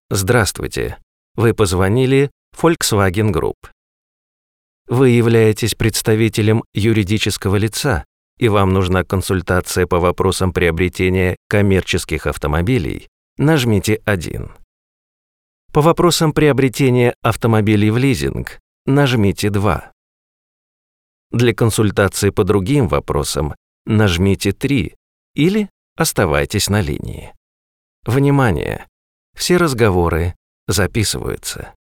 Здравствуйте. Вы позвонили Volkswagen Group. Вы являетесь представителем юридического лица, и вам нужна консультация по вопросам приобретения коммерческих автомобилей. Нажмите 1. По вопросам приобретения автомобилей в лизинг нажмите 2. Для консультации по другим вопросам нажмите 3 или оставайтесь на линии. Внимание! Все разговоры записываются.